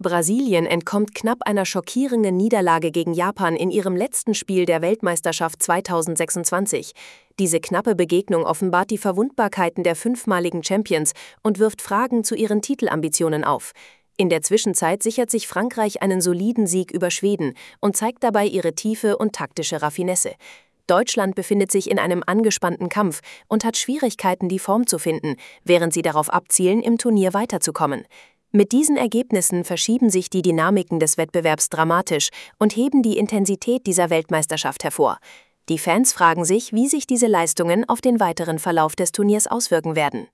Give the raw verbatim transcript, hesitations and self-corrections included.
Brasilien entkommt knapp einer schockierenden Niederlage gegen Japan in ihrem letzten Spiel der Weltmeisterschaft zweitausendsechsundzwanzig. Diese knappe Begegnung offenbart die Verwundbarkeiten der fünfmaligen Champions und wirft Fragen zu ihren Titelambitionen auf. In der Zwischenzeit sichert sich Frankreich einen soliden Sieg über Schweden und zeigt dabei ihre Tiefe und taktische Raffinesse. Deutschland befindet sich in einem angespannten Kampf und hat Schwierigkeiten, die Form zu finden, während sie darauf abzielen, im Turnier weiterzukommen. Mit diesen Ergebnissen verschieben sich die Dynamiken des Wettbewerbs dramatisch und heben die Intensität dieser Weltmeisterschaft hervor. Die Fans fragen sich, wie sich diese Leistungen auf den weiteren Verlauf des Turniers auswirken werden.